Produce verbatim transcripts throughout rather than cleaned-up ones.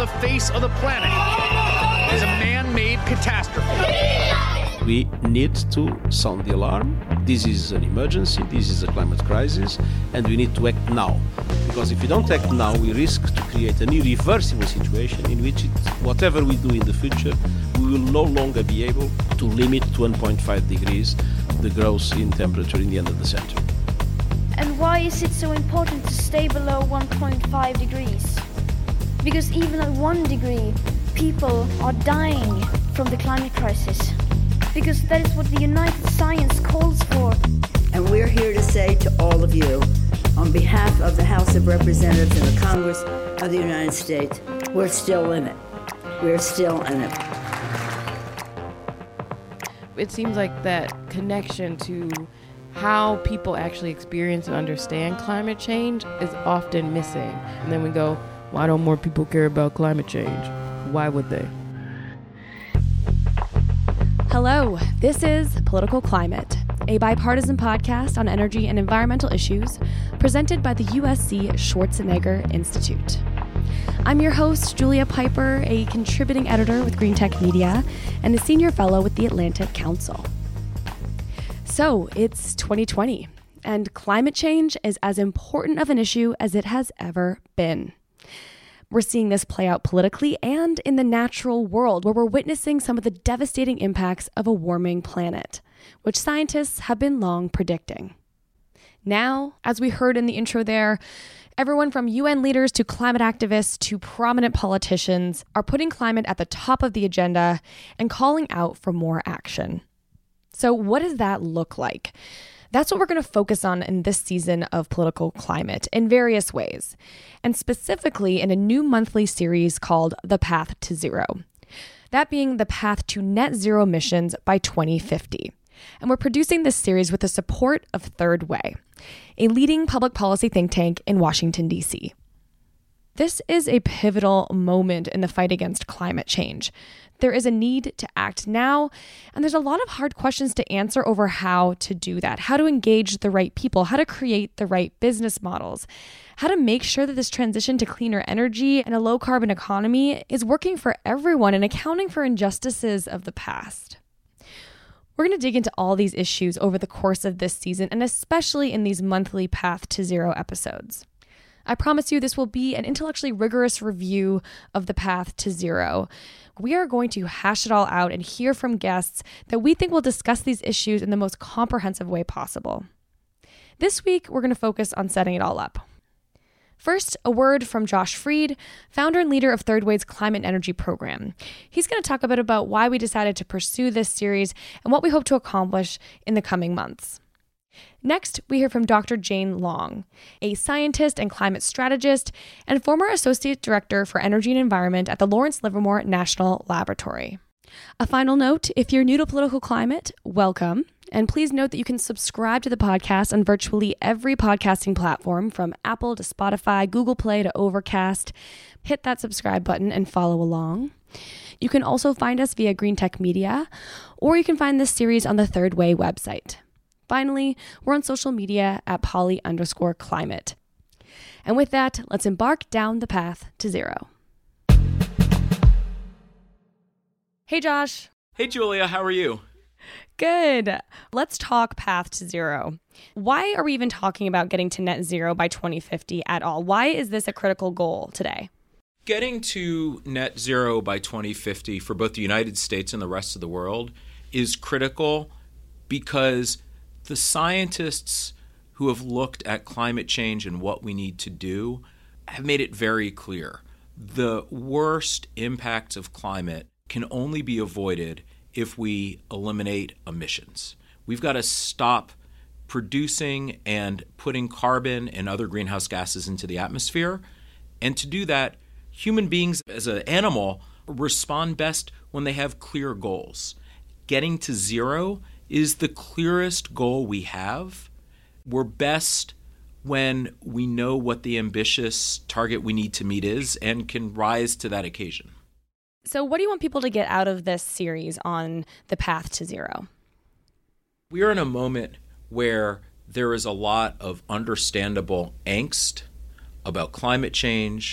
the face of the planet is a man-made catastrophe. We need to sound the alarm. This is an emergency, this is a climate crisis, and we need to act now. Because if we don't act now, we risk to create an irreversible situation in which it, whatever we do in the future, we will no longer be able to limit to one point five degrees the growth in temperature in the end of the century. And why is it so important to stay below one point five degrees? Because even at one degree, people are dying from the climate crisis. Because that is what the United Science calls for. And we're here to say to all of you, on behalf of the House of Representatives and the Congress of the United States, we're still in it. We're still in it. It seems like that connection to how people actually experience and understand climate change is often missing. And then we go, why don't more people care about climate change? Why would they? Hello, this is Political Climate, a bipartisan podcast on energy and environmental issues presented by the U S C Schwarzenegger Institute. I'm your host, Julia Piper, a contributing editor with Green Tech Media and a senior fellow with the Atlantic Council. So, it's twenty twenty, and climate change is as important of an issue as it has ever been. We're seeing this play out politically and in the natural world, where we're witnessing some of the devastating impacts of a warming planet, which scientists have been long predicting. Now, as we heard in the intro there, everyone from U N leaders to climate activists to prominent politicians are putting climate at the top of the agenda and calling out for more action. So what does that look like? That's what we're going to focus on in this season of Political Climate in various ways, and specifically in a new monthly series called The Path to Zero. That being the path to net zero emissions by twenty fifty. And we're producing this series with the support of Third Way, a leading public policy think tank in Washington, D C. This is a pivotal moment in the fight against climate change. There is a need to act now, and there's a lot of hard questions to answer over how to do that, how to engage the right people, how to create the right business models, how to make sure that this transition to cleaner energy and a low-carbon economy is working for everyone and accounting for injustices of the past. We're going to dig into all these issues over the course of this season, and especially in these monthly Path to Zero episodes. I promise you this will be an intellectually rigorous review of the Path to Zero. We are going to hash it all out and hear from guests that we think will discuss these issues in the most comprehensive way possible. This week, we're going to focus on setting it all up. First, a word from Josh Freed, founder and leader of Third Way's Climate and Energy Program. He's going to talk a bit about why we decided to pursue this series and what we hope to accomplish in the coming months. Next, we hear from Doctor Jane Long, a scientist and climate strategist and former Associate Director for Energy and Environment at the Lawrence Livermore National Laboratory. A final note, if you're new to Political Climate, welcome. And please note that you can subscribe to the podcast on virtually every podcasting platform from Apple to Spotify, Google Play to Overcast. Hit that subscribe button and follow along. You can also find us via Green Tech Media, or you can find this series on the Third Way website. Finally, we're on social media at poly underscore climate. And with that, let's embark down the path to zero. Hey, Josh. Hey, Julia. How are you? Good. Let's talk path to zero. Why are we even talking about getting to net zero by twenty fifty at all? Why is this a critical goal today? Getting to net zero by twenty fifty for both the United States and the rest of the world is critical because the scientists who have looked at climate change and what we need to do have made it very clear. The worst impacts of climate can only be avoided if we eliminate emissions. We've got to stop producing and putting carbon and other greenhouse gases into the atmosphere. And to do that, human beings as an animal respond best when they have clear goals. Getting to zero is the clearest goal we have. We're best when we know what the ambitious target we need to meet is and can rise to that occasion. So what do you want people to get out of this series on the path to zero? We are in a moment where there is a lot of understandable angst about climate change,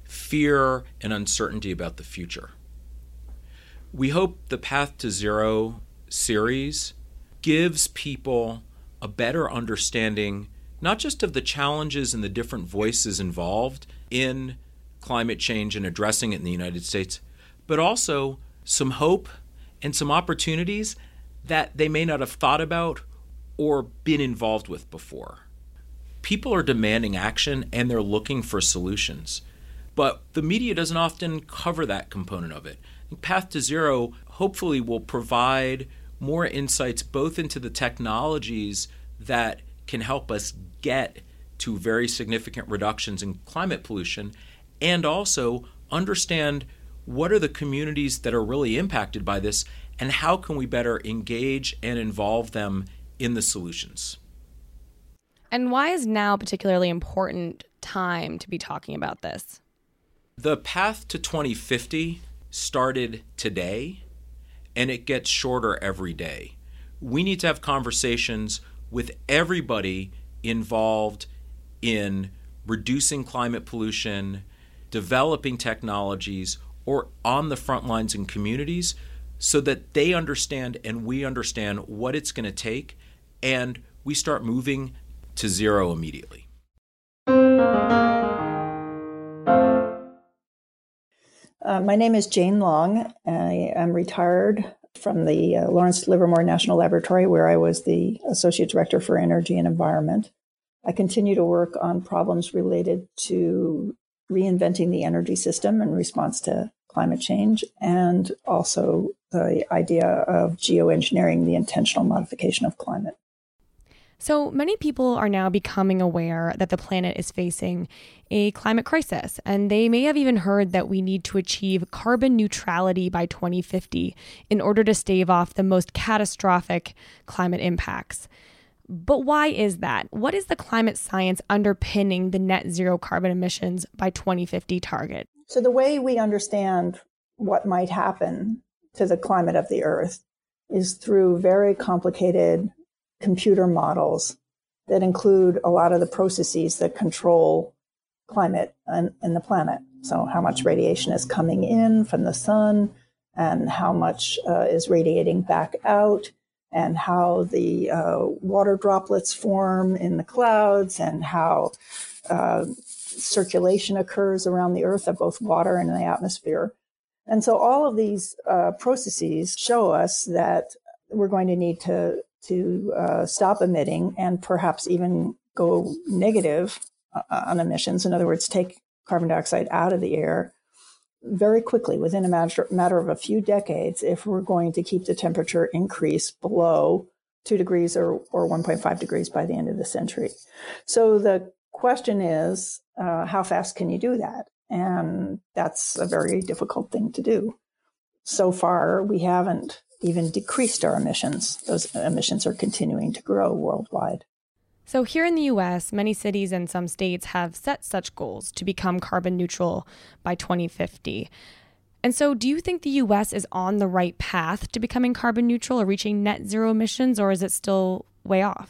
fear and uncertainty about the future. We hope the Path to Zero series gives people a better understanding, not just of the challenges and the different voices involved in climate change and addressing it in the United States, but also some hope and some opportunities that they may not have thought about or been involved with before. People are demanding action and they're looking for solutions, but the media doesn't often cover that component of it. Path to Zero hopefully will provide more insights both into the technologies that can help us get to very significant reductions in climate pollution, and also understand what are the communities that are really impacted by this and how can we better engage and involve them in the solutions. And why is now a particularly important time to be talking about this? The path to twenty fifty started today, and it gets shorter every day. We need to have conversations with everybody involved in reducing climate pollution, developing technologies, or on the front lines in communities so that they understand and we understand what it's going to take, and we start moving to zero immediately. Uh, my name is Jane Long. I am retired from the uh, Lawrence Livermore National Laboratory, where I was the Associate Director for Energy and Environment. I continue to work on problems related to reinventing the energy system in response to climate change, and also the idea of geoengineering the intentional modification of climate. So many people are now becoming aware that the planet is facing a climate crisis, and they may have even heard that we need to achieve carbon neutrality by twenty fifty in order to stave off the most catastrophic climate impacts. But why is that? What is the climate science underpinning the net zero carbon emissions by twenty fifty target? So the way we understand what might happen to the climate of the Earth is through very complicated computer models that include a lot of the processes that control climate and, and the planet. So how much radiation is coming in from the sun, and how much uh, is radiating back out, and how the uh, water droplets form in the clouds, and how uh, circulation occurs around the Earth of both water and the atmosphere. And so all of these uh, processes show us that we're going to need to to uh, stop emitting and perhaps even go negative uh, on emissions. In other words, take carbon dioxide out of the air very quickly, within a matter, matter of a few decades, if we're going to keep the temperature increase below two degrees or, or one point five degrees by the end of the century. So the question is, uh, how fast can you do that? And that's a very difficult thing to do. So far, we haven't even decreased our emissions. Those emissions are continuing to grow worldwide. So here in the U S, many cities and some states have set such goals to become carbon neutral by twenty fifty. And so do you think the U S is on the right path to becoming carbon neutral or reaching net zero emissions, or is it still way off?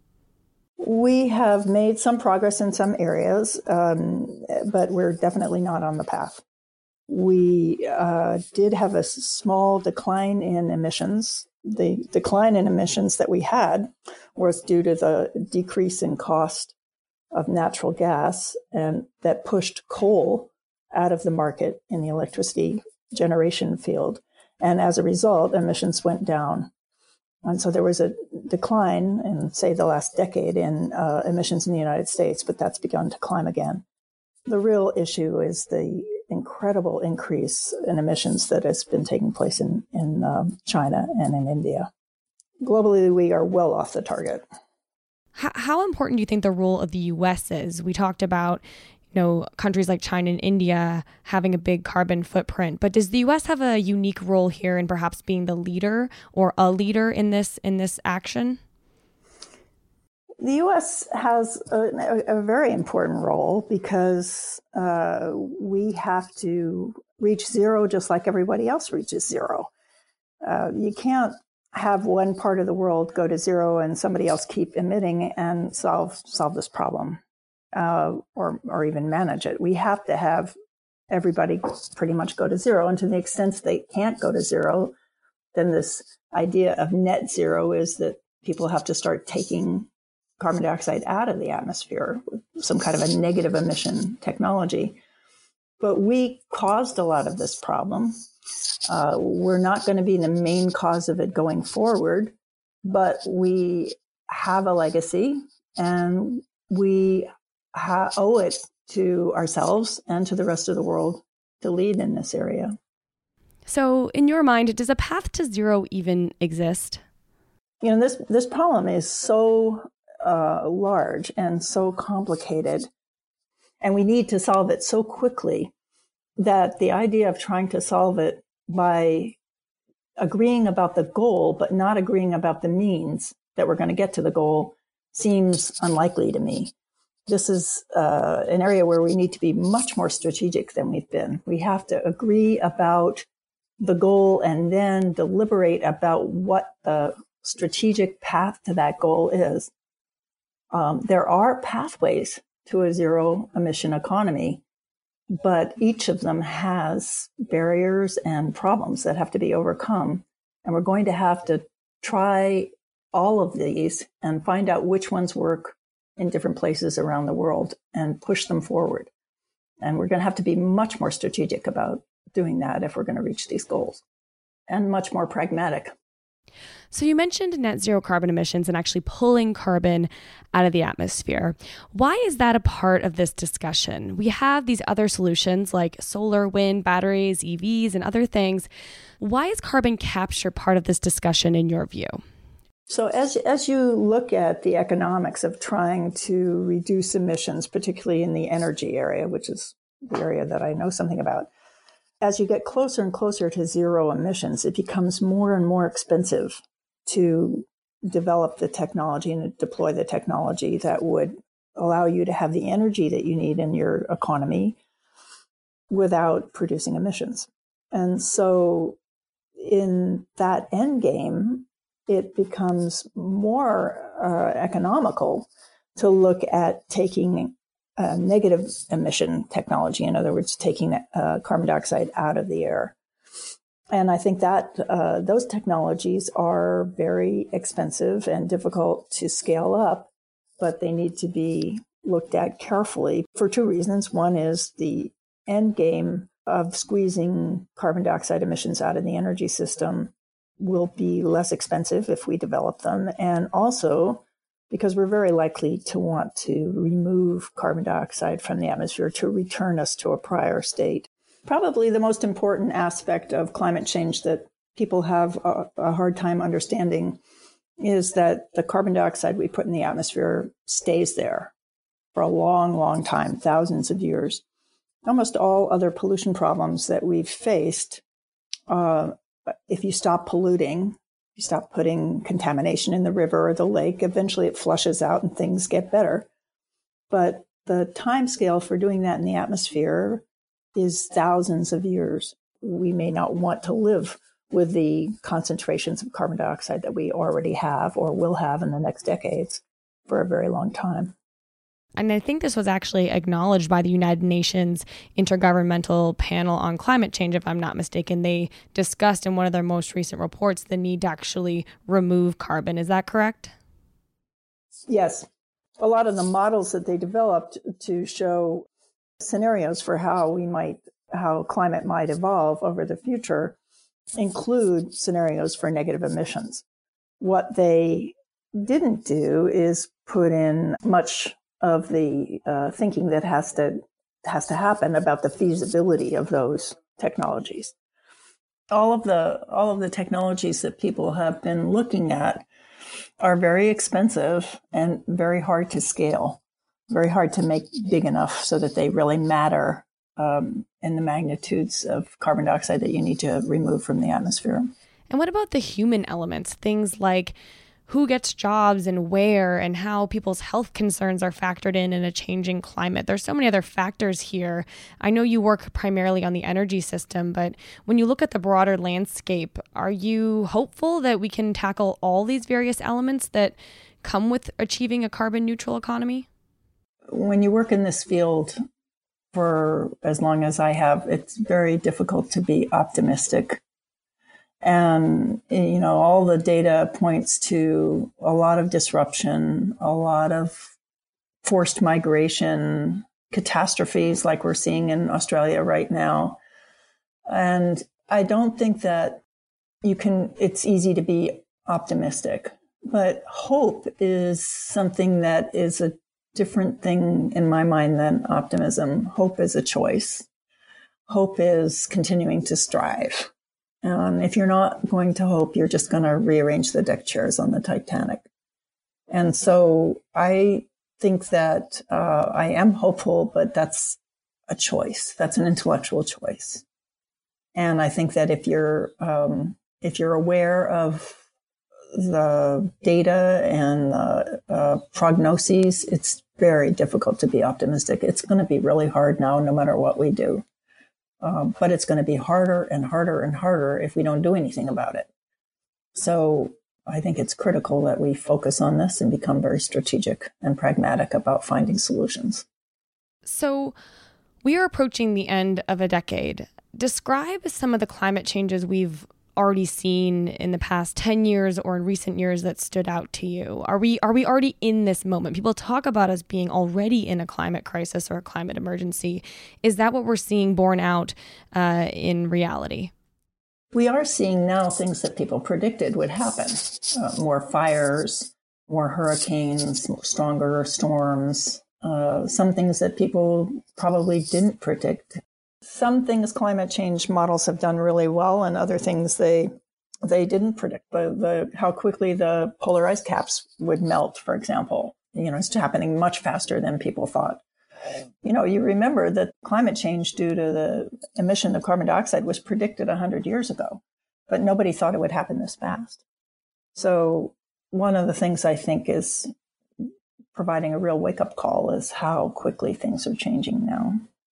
We have made some progress in some areas, um, but we're definitely not on the path. We uh, did have a small decline in emissions. The decline in emissions that we had was due to the decrease in cost of natural gas, and that pushed coal out of the market in the electricity generation field. And as a result, emissions went down. And so there was a decline in, say, the last decade in uh, emissions in the United States, but that's begun to climb again. The real issue is the incredible increase in emissions that has been taking place in, in um, China and in India. Globally, we are well off the target. How, how important do you think the role of the U S is? We talked about, you know, countries like China and India having a big carbon footprint, but does the U S have a unique role here in perhaps being the leader or a leader in this in this action? The U S has a, a very important role because uh, we have to reach zero just like everybody else reaches zero. Uh, you can't have one part of the world go to zero and somebody else keep emitting and solve solve this problem uh, or or even manage it. We have to have everybody pretty much go to zero. And to the extent they can't go to zero, then this idea of net zero is that people have to start taking carbon dioxide out of the atmosphere with some kind of a negative emission technology. But we caused a lot of this problem. Uh, we're not going to be the main cause of it going forward, but we have a legacy, and we ha- owe it to ourselves and to the rest of the world to lead in this area. So in your mind, does a path to zero even exist? You know, this, this problem is so uh, large and so complicated, and we need to solve it so quickly that the idea of trying to solve it by agreeing about the goal, but not agreeing about the means that we're going to get to the goal seems unlikely to me. This is uh, an area where we need to be much more strategic than we've been. We have to agree about the goal and then deliberate about what the strategic path to that goal is. Um, there are pathways to a zero emission economy, but each of them has barriers and problems that have to be overcome. And we're going to have to try all of these and find out which ones work in different places around the world and push them forward. And we're going to have to be much more strategic about doing that if we're going to reach these goals, and much more pragmatic. So you mentioned net zero carbon emissions and actually pulling carbon out of the atmosphere. Why is that a part of this discussion? We have these other solutions like solar, wind, batteries, E Vs, and other things. Why is carbon capture part of this discussion in your view? So as, as you look at the economics of trying to reduce emissions, particularly in the energy area, which is the area that I know something about, as you get closer and closer to zero emissions, it becomes more and more expensive to develop the technology and deploy the technology that would allow you to have the energy that you need in your economy without producing emissions. And so in that end game, it becomes more uh, economical to look at taking uh, negative emission technology, in other words, taking uh, carbon dioxide out of the air. And I think that uh, those technologies are very expensive and difficult to scale up, but they need to be looked at carefully for two reasons. One is the end game of squeezing carbon dioxide emissions out of the energy system will be less expensive if we develop them. And also because we're very likely to want to remove carbon dioxide from the atmosphere to return us to a prior state. Probably the most important aspect of climate change that people have a, a hard time understanding is that the carbon dioxide we put in the atmosphere stays there for a long, long time, thousands of years. Almost all other pollution problems that we've faced, uh, if you stop polluting, you stop putting contamination in the river or the lake, eventually it flushes out and things get better. But the time scale for doing that in the atmosphere is thousands of years. We may not want to live with the concentrations of carbon dioxide that we already have or will have in the next decades for a very long time. And I think this was actually acknowledged by the United Nations Intergovernmental Panel on Climate Change, if I'm not mistaken. They discussed in one of their most recent reports the need to actually remove carbon. Is that correct? Yes. A lot of the models that they developed to show scenarios for how we might, how climate might evolve over the future include scenarios for negative emissions. What they didn't do is put in much of the uh, thinking that has to has to happen about the feasibility of those technologies. All of the all of the technologies that people have been looking at are very expensive and very hard to scale, very hard to make big enough so that they really matter um, in the magnitudes of carbon dioxide that you need to remove from the atmosphere. And what about the human elements, things like who gets jobs and where, and how people's health concerns are factored in in a changing climate? There's so many other factors here. I know you work primarily on the energy system, but when you look at the broader landscape, are you hopeful that we can tackle all these various elements that come with achieving a carbon neutral economy? When you work in this field, for as long as I have, it's very difficult to be optimistic. And, you know, all the data points to a lot of disruption, a lot of forced migration, catastrophes like we're seeing in Australia right now. And I don't think that you can, it's easy to be optimistic, but hope is something that is a different thing in my mind than optimism. Hope is a choice. Hope is continuing to strive. Um, if you're not going to hope, you're just going to rearrange the deck chairs on the Titanic. And so I think that uh, I am hopeful, but that's a choice. That's an intellectual choice. And I think that if you're um, if you're aware of the data and the uh, prognoses, it's very difficult to be optimistic. It's going to be really hard now, no matter what we do. Um, but it's going to be harder and harder and harder if we don't do anything about it. So I think it's critical that we focus on this and become very strategic and pragmatic about finding solutions. So we are approaching the end of a decade. Describe some of the climate changes we've already seen in the past ten years or in recent years that stood out to you. Are we are we already in this moment? People talk about us being already in a climate crisis or a climate emergency. Is that what we're seeing borne out uh, in reality? We are seeing now things that people predicted would happen. Uh, more fires, more hurricanes, stronger storms, uh, some things that people probably didn't predict. Some things climate change models have done really well, and other things they they didn't predict. The, the how quickly the polar ice caps would melt, for example. You know, it's happening much faster than people thought. You know, you remember that climate change due to the emission of carbon dioxide was predicted one hundred years ago, but nobody thought it would happen this fast. So one of the things I think is providing a real wake-up call is how quickly things are changing now.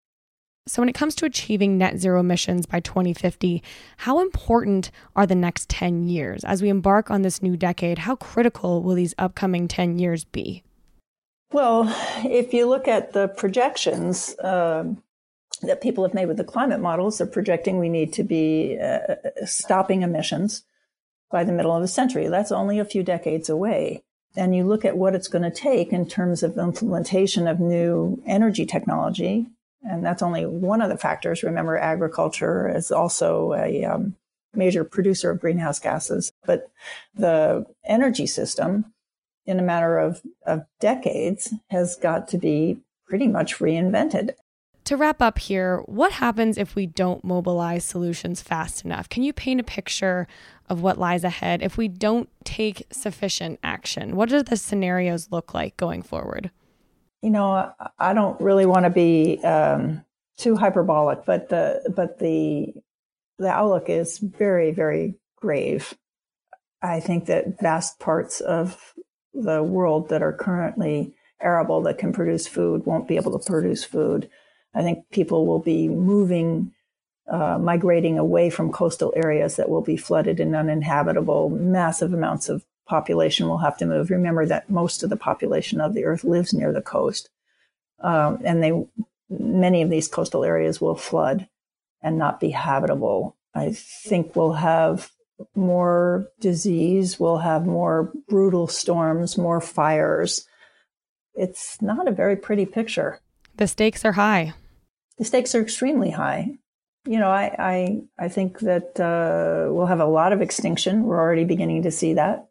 So when it comes to achieving net zero emissions by twenty fifty, how important are the next ten years? As we embark on this new decade, how critical will these upcoming ten years be? Well, if you look at the projections uh, that people have made with the climate models, they're projecting we need to be uh, stopping emissions by the middle of the century. That's only a few decades away. And you look at what it's going to take in terms of implementation of new energy technology. And that's only one of the factors. Remember, agriculture is also a um, major producer of greenhouse gases. But the energy system, in a matter of, of decades, has got to be pretty much reinvented. To wrap up here, what happens if we don't mobilize solutions fast enough? Can you paint a picture of what lies ahead if we don't take sufficient action? What do the scenarios look like going forward? You know, I don't really want to be um, too hyperbolic, but the but the the outlook is very, very grave. I think that vast parts of the world that are currently arable that can produce food won't be able to produce food. I think people will be moving, uh, migrating away from coastal areas that will be flooded and uninhabitable. Massive amounts of population will have to move. Remember that most of the population of the Earth lives near the coast. Um, and they, many of these coastal areas will flood and not be habitable. I think we'll have more disease, we'll have more brutal storms, more fires. It's not a very pretty picture. The stakes are high. The stakes are extremely high. You know, I I, I think that uh, we'll have a lot of extinction. We're already beginning to see that.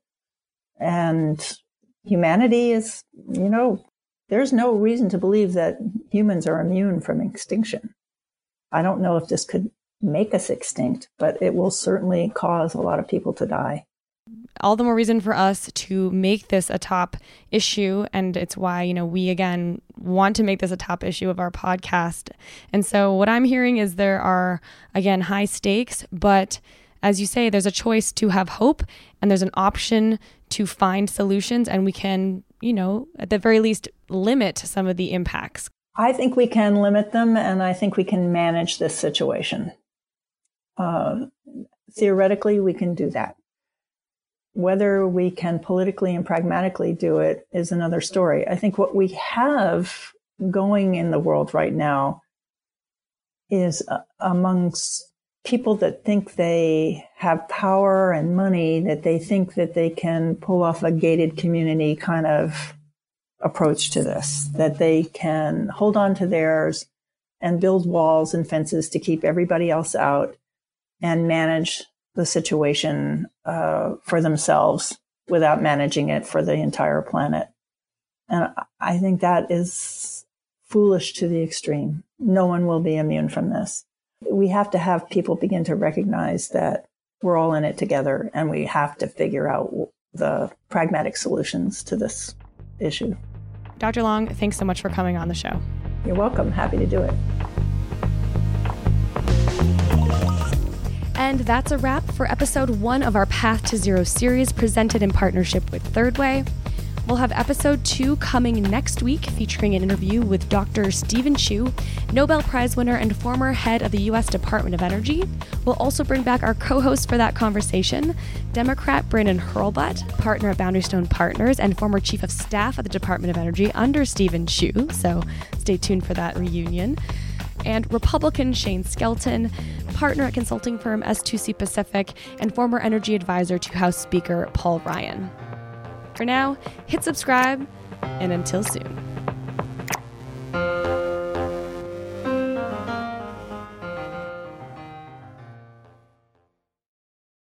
And humanity is, you know, there's no reason to believe that humans are immune from extinction. I don't know if this could make us extinct, but it will certainly cause a lot of people to die. All the more reason for us to make this a top issue. And it's why, you know, we again want to make this a top issue of our podcast. And so what I'm hearing is there are, again, high stakes, but as you say, there's a choice to have hope and there's an option to find solutions, and we can, you know, at the very least, limit some of the impacts. I think we can limit them, and I think we can manage this situation. Uh, theoretically, we can do that. Whether we can politically and pragmatically do it is another story. I think what we have going in the world right now is uh, amongst people that think they have power and money, that they think that they can pull off a gated community kind of approach to this, that they can hold on to theirs and build walls and fences to keep everybody else out and manage the situation uh, for themselves without managing it for the entire planet. And I think that is foolish to the extreme. No one will be immune from this. We have to have people begin to recognize that we're all in it together, and we have to figure out the pragmatic solutions to this issue. Doctor Long, thanks so much for coming on the show. You're welcome. Happy to do it. And that's a wrap for episode one of our Path to Zero series presented in partnership with Third Way. We'll have episode two coming next week, featuring an interview with Doctor Stephen Chu, Nobel Prize winner and former head of the U S Department of Energy. We'll also bring back our co-host for that conversation, Democrat Brandon Hurlbut, partner at Boundary Stone Partners and former chief of staff at the Department of Energy under Stephen Chu. So stay tuned for that reunion. And Republican Shane Skelton, partner at consulting firm S two C Pacific and former energy advisor to House Speaker Paul Ryan. For now, hit subscribe, and until soon.